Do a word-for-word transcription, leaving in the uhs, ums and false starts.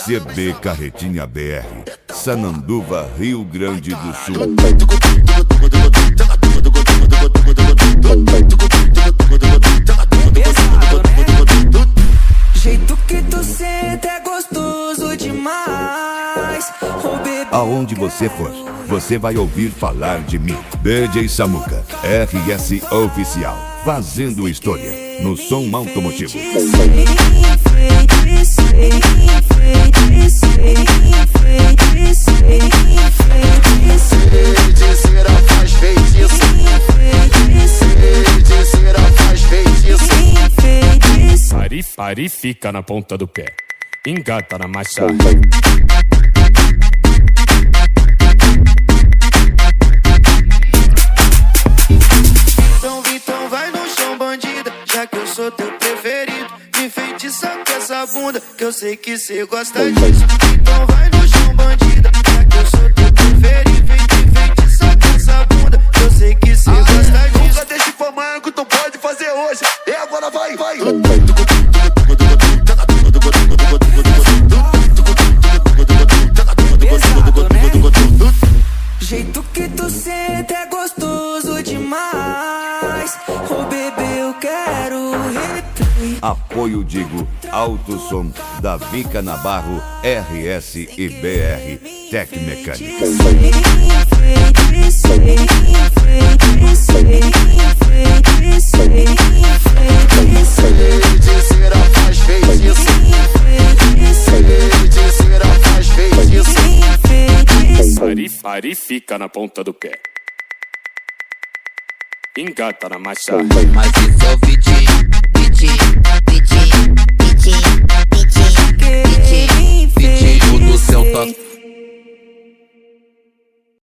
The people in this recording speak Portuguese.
C B Carretinha B R, Sananduva, Rio Grande do Sul. Jeito que tu senta é gostoso demais. Oh, bebê, aonde você for, você vai ouvir falar de mim. D J Samuca, R S Oficial, fazendo história no som automotivo. Pare, pare, fica na ponta do pé, engata na marcha. Então, então vai no chão, bandida, já que eu sou teu preferido. Me enfeitiça com essa bunda, que eu sei que cê gosta disso. Então vai no chão, bandida, já que eu sou teu preferido. Me enfeitiça com essa bunda, que eu sei que cê gosta disso. Nunca deixe pra amanhã que tu pode fazer hoje. E agora vai, vai. jeito que tu senta é gostoso demais. Oh, bebê, eu quero replay. Apoio Digo, Alto Som, Davi Canabarro, R S e B R, Tec Mecânica. Pare, pare, fica na ponta do pé, engata na marcha. Mas isso é o Vitinho, Vitinho, Vitinho.